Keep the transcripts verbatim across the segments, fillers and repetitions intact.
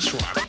let's rock.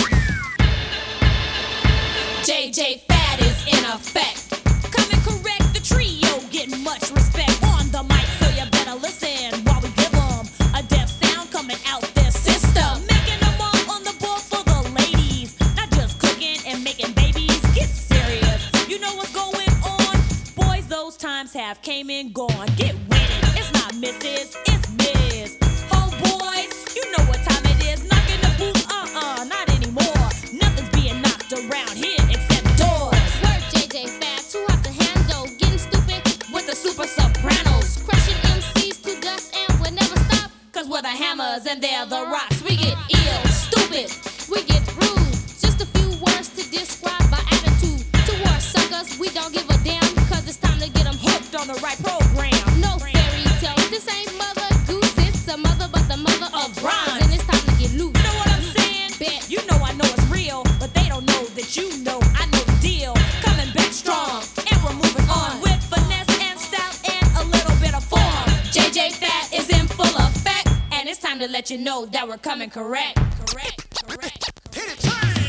J J Fad is in effect. Coming correct, the trio getting much respect on the mic, so you better listen while we give them a deaf sound coming out their system. Making them all on the board for the ladies, not just cooking and making babies. Get serious, you know what's going on? Boys, those times have came and gone. Get with it, it's not missus, it's Miz. Homeboys, you know what time it is. Knocking the booth, uh-uh, not anymore. Nothing's being knocked around here except doors. Word J J Fad, too hot to handle. Getting stupid With the super sopranos, crushing M Cs to dust and we'll never stop. cause we're the hammers and they're the rocks. We get ill, stupid. We get rude. Just a few words to describe our attitude. Toward suckers, we don't give a damn. Cause it's time to get them hooked. Hooked on the right program. No fairy tale. This ain't Mother Goose. It's a mother, but the mother of Of rhymes. rhymes. And it's time to get loose. You know what I'm saying? Bet. You know I know it's real, but they don't know that you know I know the deal. Coming back strong, and we're moving on with finesse and style and a little bit of form. J J Fat is in full effect, and it's time to let you know that we're coming correct. Correct, correct. Hit it, turn it.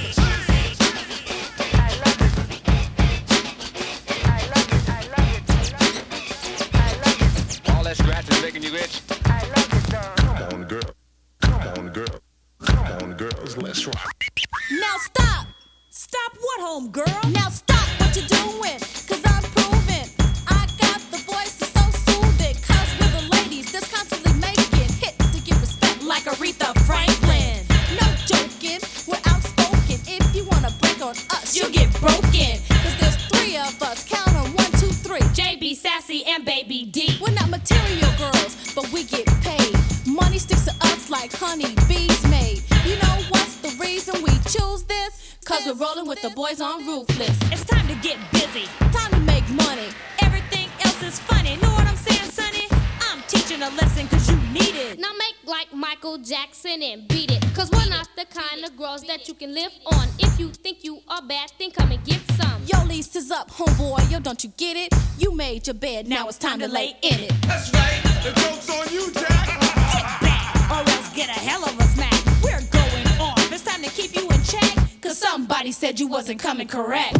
All that scratch is making you itch. Come on, girl. Come on, girl. Come on, girls, let's rock. Now stop! Stop what, home girl? Now stop what you're doing, cause I'm proving I got the voice that's so soothing. Cause we're the ladies that's constantly making hits to give respect. Like Aretha Franklin. No joking, we're outspoken. If you wanna break on us, You'll get broken. cause there's three of us. Count on one, two, three. J B Sassy and Baby D. We're not material girls, but we get paid. Money sticks to us like honey bees made. You know what's the reason we choose this? Cause we're rolling with the boys on Ruthless. It's time to get busy. Time to make money. Everything else is funny. Know what I'm saying, sonny? I'm teaching a lesson cause you need it. Now make like Michael Jackson and beat it. Cause we're not the kind of girls that you can live on. If you think you are bad, then come and get some. Your lease is up, homeboy. Yo, don't you get it? You made your bed, now it's time to lay in it. That's right. The joke's on you, Jack. Get back, or else get a hell of a smack. We're going off. It's time to keep you in check. Cause somebody said you wasn't coming correct.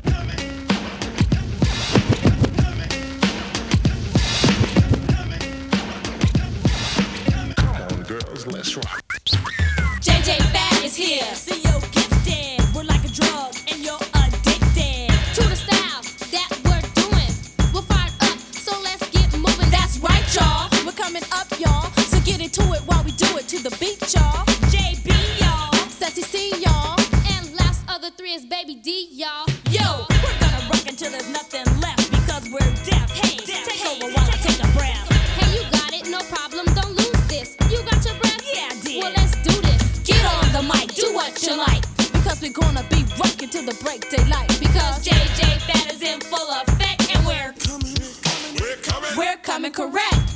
Come on, girls, let's rock. J J Fat is here. See you gifted. We're like a drug and you're addicted. To the style that we're doing. We're fired up, so let's get moving. That's right, y'all. We're coming up, y'all. So get into it while we do it to the beat, y'all. J B, y'all. Sassy C, y'all. And last other three is Baby D, y'all. Yo, we're gonna rock until there's nothing left because we're deaf. Hey, take over while I take a breath. Hey, you got it, no problem, don't lose this. You got your breath? Yeah, I did. Well, let's do this. Get on the mic, do what you like. Because we're gonna be rocking till the break daylight. Because J J Fat is in full effect and we're We're coming. we're coming correct.